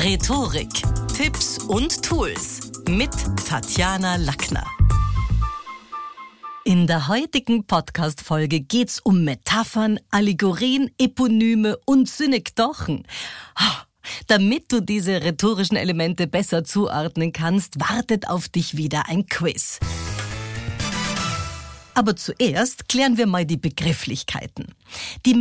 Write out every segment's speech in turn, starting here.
Rhetorik, Tipps und Tools mit Tatjana Lackner. In der heutigen Podcast-Folge geht's um Metaphern, Allegorien, Eponyme und Synekdochen. Damit du diese rhetorischen Elemente besser zuordnen kannst, wartet auf dich wieder ein Quiz. Aber zuerst klären wir mal die Begrifflichkeiten. Die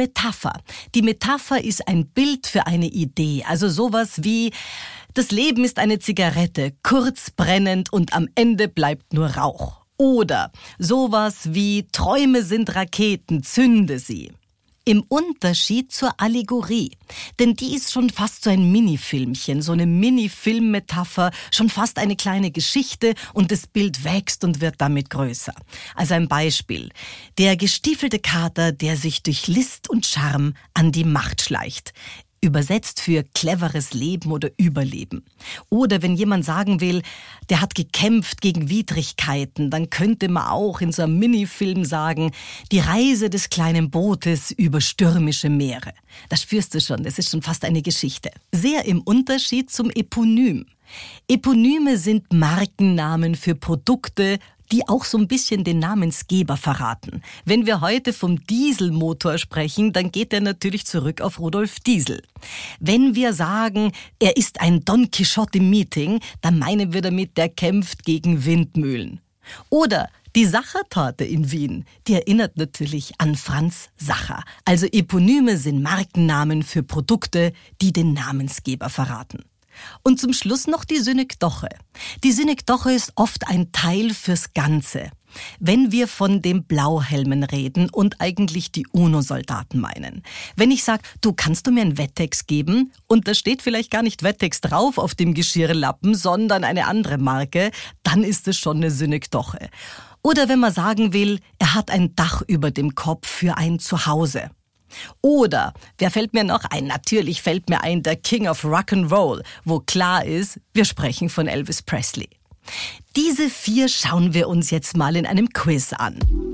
Metapher ist ein Bild für eine Idee, also sowas wie: Das Leben ist eine Zigarette, kurz brennend und am Ende bleibt nur Rauch. Oder sowas wie: Träume sind Raketen, zünde sie. Im Unterschied zur Allegorie, denn die ist schon fast so ein Minifilmchen, so eine Mini-Film-Metapher, schon fast eine kleine Geschichte und das Bild wächst und wird damit größer. Also ein Beispiel: Der gestiefelte Kater, der sich durch List und Charme an die Macht schleicht. Übersetzt für cleveres Leben oder Überleben. Oder wenn jemand sagen will, der hat gekämpft gegen Widrigkeiten, dann könnte man auch in so einem Minifilm sagen: Die Reise des kleinen Bootes über stürmische Meere. Das spürst du schon, das ist schon fast eine Geschichte. Sehr im Unterschied zum Eponym. Eponyme sind Markennamen für Produkte, die auch so ein bisschen den Namensgeber verraten. Wenn wir heute vom Dieselmotor sprechen, dann geht der natürlich zurück auf Rudolf Diesel. Wenn wir sagen, er ist ein Don Quixote im Meeting, dann meinen wir damit, der kämpft gegen Windmühlen. Oder die Sachertorte in Wien, die erinnert natürlich an Franz Sacher. Also Eponyme sind Markennamen für Produkte, die den Namensgeber verraten. Und zum Schluss noch die Synekdoche. Die Synekdoche ist oft ein Teil fürs Ganze. Wenn wir von den Blauhelmen reden und eigentlich die UNO-Soldaten meinen. Wenn ich sage, du, kannst du mir einen Wettex geben? Und da steht vielleicht gar nicht Wettex drauf auf dem Geschirrlappen, sondern eine andere Marke, dann ist es schon eine Synekdoche. Oder wenn man sagen will, er hat ein Dach über dem Kopf für ein Zuhause. Oder, wer fällt mir noch ein? Natürlich fällt mir ein, der King of Rock'n'Roll, wo klar ist, wir sprechen von Elvis Presley. Diese 4 schauen wir uns jetzt mal in einem Quiz an.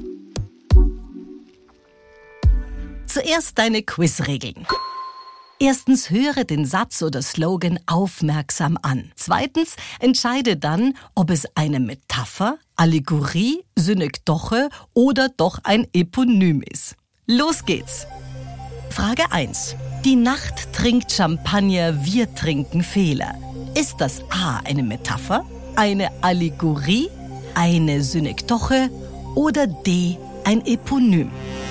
Zuerst deine Quizregeln. Erstens, höre den Satz oder Slogan aufmerksam an. Zweitens, entscheide dann, ob es eine Metapher, Allegorie, Synekdoche oder doch ein Eponym ist. Los geht's! Frage 1. Die Nacht trinkt Champagner, wir trinken Fehler. Ist das A eine Metapher, eine Allegorie, eine Synekdoche oder D ein Eponym?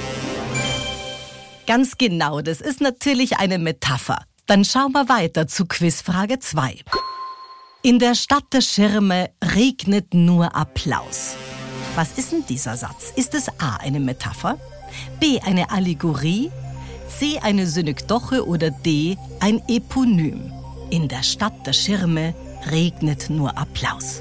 Ganz genau, das ist natürlich eine Metapher. Dann schauen wir weiter zu Quizfrage 2. In der Stadt der Schirme regnet nur Applaus. Was ist denn dieser Satz? Ist es A eine Metapher, B eine Allegorie, C eine Synekdoche oder D ein Eponym? In der Stadt der Schirme regnet nur Applaus.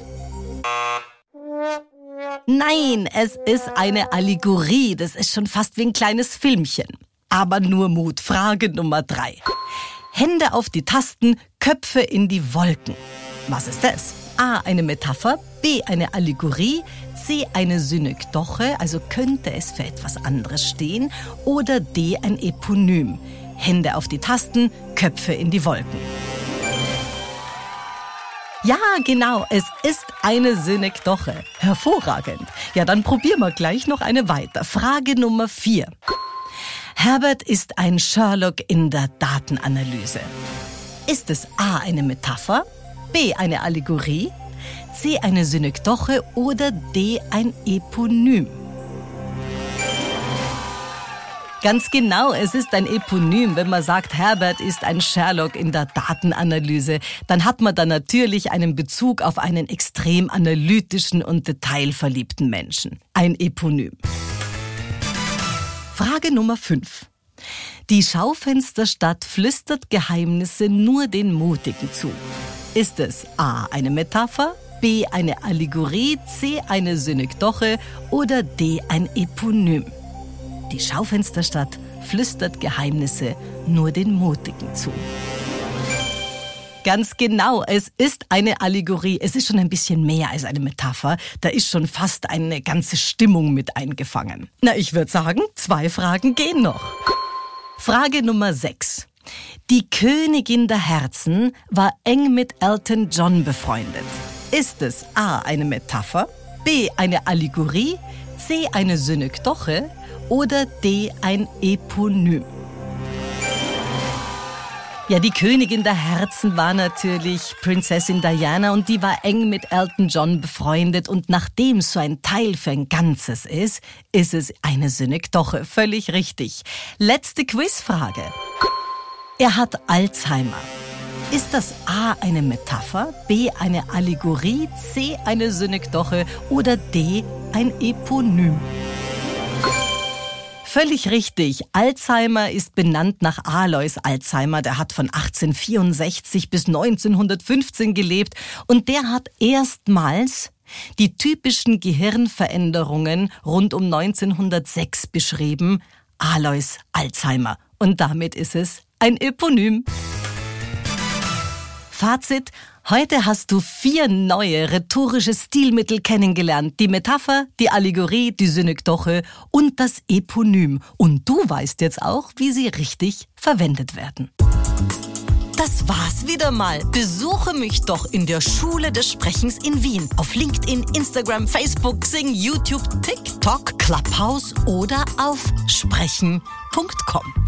Nein, es ist eine Allegorie. Das ist schon fast wie ein kleines Filmchen. Aber nur Mut. Frage Nummer 3. Hände auf die Tasten, Köpfe in die Wolken. Was ist das? A eine Metapher, B eine Allegorie, C eine Synekdoche, also könnte es für etwas anderes stehen, oder D ein Eponym. Hände auf die Tasten, Köpfe in die Wolken. Ja, genau, es ist eine Synekdoche. Hervorragend. Ja, dann probieren wir gleich noch eine weiter. Frage Nummer 4. Herbert ist ein Sherlock in der Datenanalyse. Ist es A eine Metapher, B eine Allegorie, C eine Synekdoche oder D ein Eponym? Ganz genau, es ist ein Eponym. Wenn man sagt, Herbert ist ein Sherlock in der Datenanalyse, dann hat man da natürlich einen Bezug auf einen extrem analytischen und detailverliebten Menschen. Ein Eponym. Frage Nummer 5. Die Schaufensterstadt flüstert Geheimnisse nur den Mutigen zu. Ist es A eine Metapher, B eine Allegorie, C eine Synekdoche oder D ein Eponym? Die Schaufensterstadt flüstert Geheimnisse nur den Mutigen zu. Ganz genau, es ist eine Allegorie. Es ist schon ein bisschen mehr als eine Metapher. Da ist schon fast eine ganze Stimmung mit eingefangen. Na, ich würde sagen, 2 Fragen gehen noch. Frage Nummer 6. Die Königin der Herzen war eng mit Elton John befreundet. Ist es A. eine Metapher, B. eine Allegorie, C. eine Synekdoche oder D. ein Eponym? Ja, die Königin der Herzen war natürlich Prinzessin Diana und die war eng mit Elton John befreundet. Und nachdem es so ein Teil für ein Ganzes ist es eine Synekdoche. Völlig richtig. Letzte Quizfrage. Er hat Alzheimer. Ist das A. eine Metapher, B. eine Allegorie, C. eine Synekdoche oder D. ein Eponym? Völlig richtig. Alzheimer ist benannt nach Alois Alzheimer. Der hat von 1864 bis 1915 gelebt und der hat erstmals die typischen Gehirnveränderungen rund um 1906 beschrieben. Alois Alzheimer. Und damit ist es ein Eponym. Fazit: Heute hast du 4 neue rhetorische Stilmittel kennengelernt. Die Metapher, die Allegorie, die Synekdoche und das Eponym. Und du weißt jetzt auch, wie sie richtig verwendet werden. Das war's wieder mal. Besuche mich doch in der Schule des Sprechens in Wien. Auf LinkedIn, Instagram, Facebook, Xing, YouTube, TikTok, Clubhouse oder auf sprechen.com.